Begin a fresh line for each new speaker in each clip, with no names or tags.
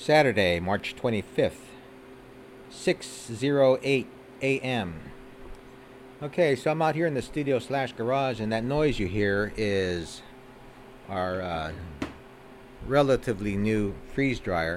Saturday, March 25th, 6:08 a.m. Okay, so I'm out here in the studio slash garage, and that noise you hear is our relatively new freeze dryer.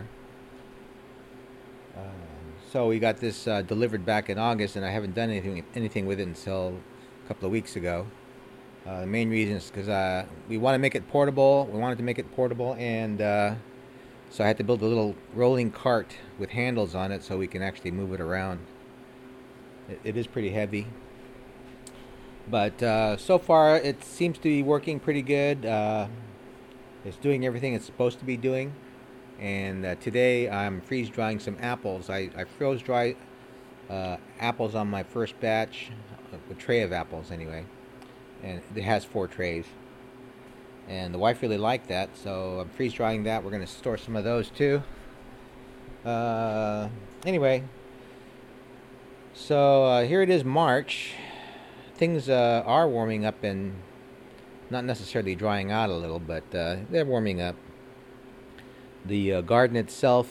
So we got this delivered back in August, and I haven't done anything with it until a couple of weeks ago. The main reason is because we want to make it portable. We wanted to make it portable, and so I had to build a little rolling cart with handles on it so we can actually move it around. It is pretty heavy. But so far it seems to be working pretty good. It's doing everything it's supposed to be doing. And today I'm freeze drying some apples. I froze dry apples on my first batch, a tray of apples anyway. And it has 4 trays. And the wife really liked that, so I'm freeze drying that. We're going to store some of those too. Anyway, so here it is, March. Things are warming up and not necessarily drying out a little, but they're warming up. The garden itself,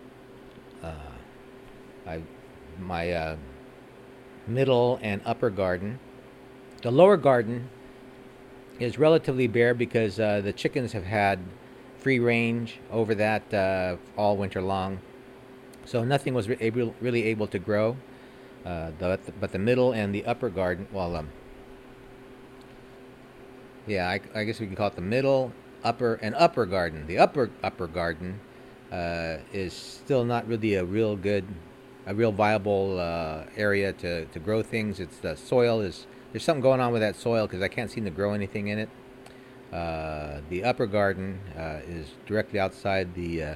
my middle and upper garden. The lower garden is relatively bare because the chickens have had free range over that all winter long, so nothing was really able to grow. But the middle and the upper garden, well, yeah, I guess we can call it the middle, upper garden. The upper garden is still not really a real viable area to grow things. It's the soil there's something going on with that soil because I can't seem to grow anything in it. The upper garden is directly outside the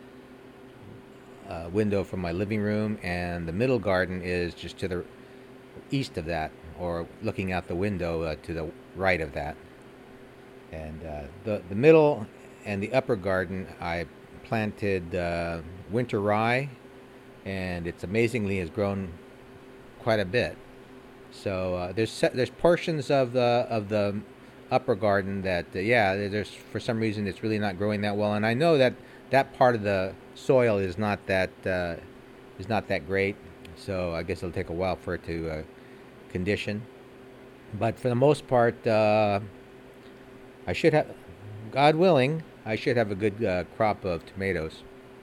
window from my living room, and the middle garden is just to the east of that, or looking out the window to the right of that. And the middle and the upper garden, I planted winter rye, and it's amazingly has grown quite a bit. So there's portions of the upper garden that there's for some reason it's really not growing that well, and I know that part of the soil is not that great. So I guess it'll take a while for it to condition. But for the most part, I should have, God willing, I should have a good crop of tomatoes.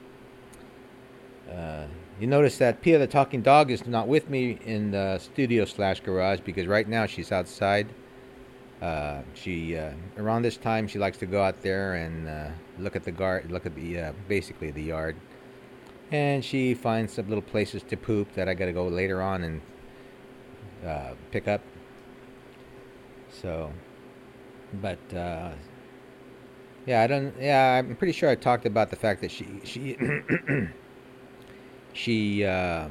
You notice that Pia the talking dog is not with me in the studio slash garage because right now she's outside. She around this time she likes to go out there and look at the basically the yard, and she finds some little places to poop that I got to go later on and pick up. So, but I'm pretty sure I talked about the fact that she she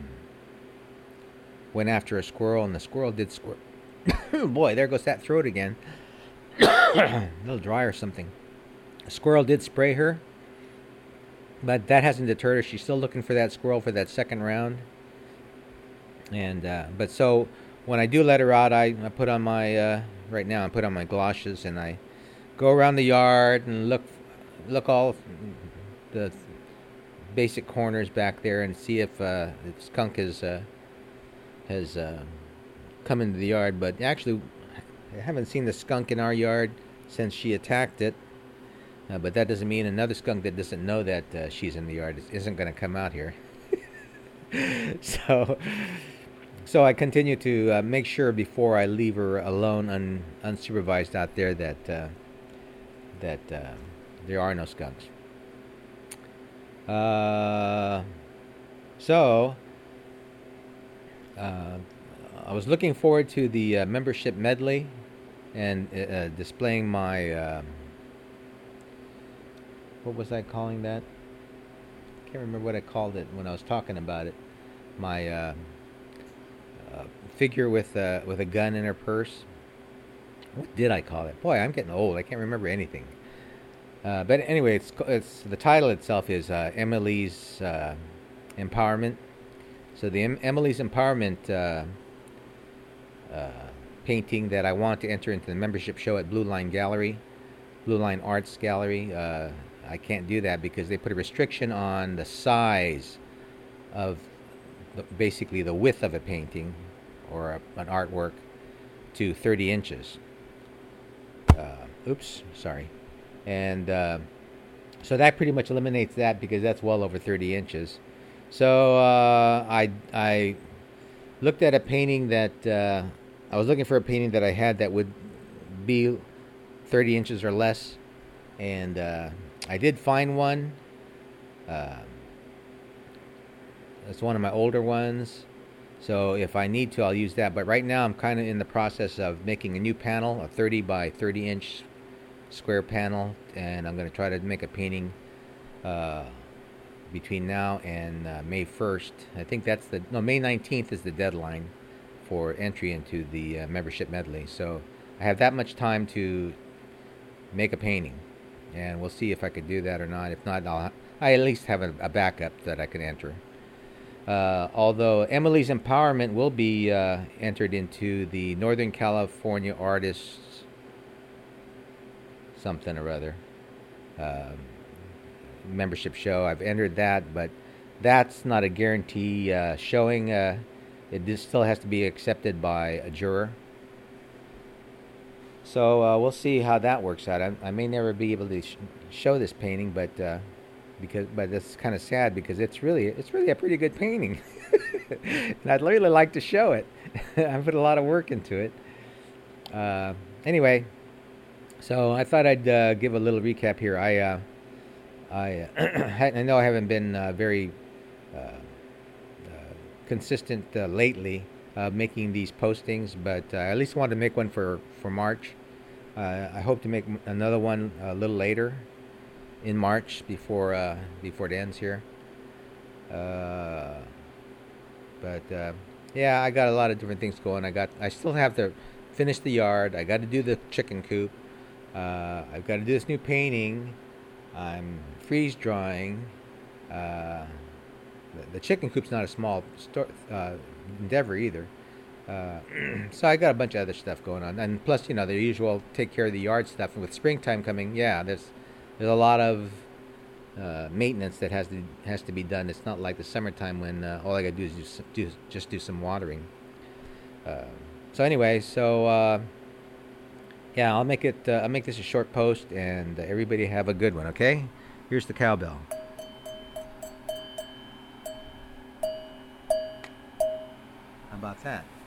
went after a squirrel, and the squirrel did squirrel. Boy, there goes that throat again. A little dry or something. A squirrel did spray her, but that hasn't deterred her. She's still looking for that squirrel for that second round. And but so when I do let her out, I put on my right now I put on my galoshes and I go around the yard and look all the basic corners back there and see if the skunk has come into the yard. But actually, I haven't seen the skunk in our yard since she attacked it. But that doesn't mean another skunk that doesn't know that she's in the yard isn't going to come out here. So I continue to make sure before I leave her alone, unsupervised out there, that there are no skunks. So I was looking forward to the membership medley and displaying my what was I calling that? I can't remember what I called it when I was talking about it. My figure with a gun in her purse. What did I call it? Boy, I'm getting old. I can't remember anything. But anyway, it's the title itself is Emily's Empowerment. So the Emily's Empowerment painting that I want to enter into the membership show at Blue Line Arts Gallery. I can't do that because they put a restriction on the size of basically the width of a painting or an artwork to 30 inches. Oops, sorry. And so that pretty much eliminates that because that's well over 30 inches. So I looked at a painting that I was looking for a painting that I had that would be 30 inches or less, and I did find one. Uh, it's one of my older ones, so if I need to, I'll use that. But right now, I'm kind of in the process of making a new panel, a 30 by 30 inch square panel, and I'm going to try to make a painting between now and May 1st. I think that's May 19th is the deadline for entry into the membership medley. So I have that much time to make a painting, and we'll see if I could do that or not. If not, I at least have a backup that I can enter. Although Emily's Empowerment will be entered into the Northern California Artists something or other membership show. I've entered that, but that's not a guarantee showing. It still has to be accepted by a juror. So we'll see how that works out. I may never be able to show this painting, but it's kind of sad because it's really a pretty good painting, and I'd really like to show it. I put a lot of work into it. Anyway, so I thought I'd give a little recap here. I know I haven't been very consistent lately making these postings, but I at least wanted to make one for March. I hope to make another one a little later in March before it ends here. Yeah, I got a lot of different things going. I still have to finish the yard. I got to do the chicken coop. I've got to do this new painting. I'm freeze drying. The chicken coop's not a small endeavor either. So I got a bunch of other stuff going on, and plus, the usual take care of the yard stuff. And with springtime coming, yeah, there's a lot of maintenance that has to be done. It's not like the summertime when all I gotta do is just do some watering. So anyway, yeah, I'll make this a short post, and everybody have a good one. Okay, here's the cowbell. How about that?